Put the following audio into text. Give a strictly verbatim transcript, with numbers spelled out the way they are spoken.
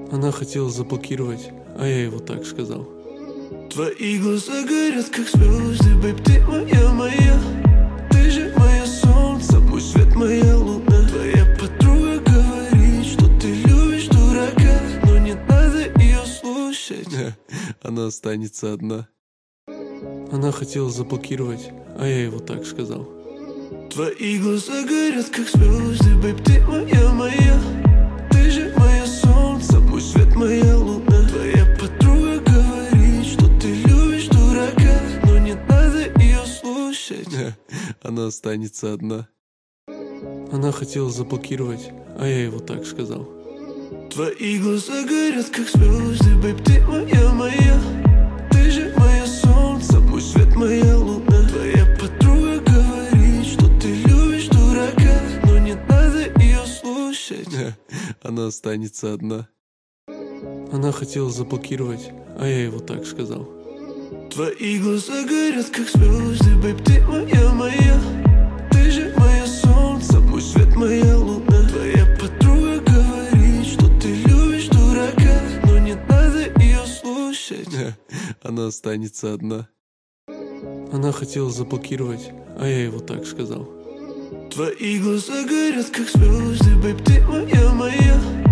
Она хотела заблокировать, а я его так сказал. Твои глаза горят, как звезды, бэйб, ты моя, моя. Ты же мое солнце, мой свет, моя луна. Твоя подруга говорит, что ты любишь дурака, но не надо ее слушать. Она останется одна. Она хотела заблокировать, а я его так сказал. Твои глаза горят, как звезды, бэйб, ты моя, моя. Ты же мое солнце, мой свет, моя луна. Твоя подруга говорит, что ты любишь дурака, но не надо ее слушать. Она останется одна. Она хотела заблокировать, а я его так сказал. Твои глаза горят, как звезды, бэйб, ты моя, моя. Ты же мое солнце, мой свет, моя луна. Твоя подруга говорит, что ты любишь дурака, но не надо ее слушать. Она останется одна. Она хотела заблокировать, а я его так сказал. Твои глаза горят, как звезды, бэйб, ты моя, моя. Ты же мое солнце, мой свет, моя луна. Твоя подруга говорит, что ты любишь дурака, но не надо ее слушать. Она останется одна. Она хотела заблокировать, а я его так сказал. Твои глаза горят, как звезды, бэйб, ты моя, моя.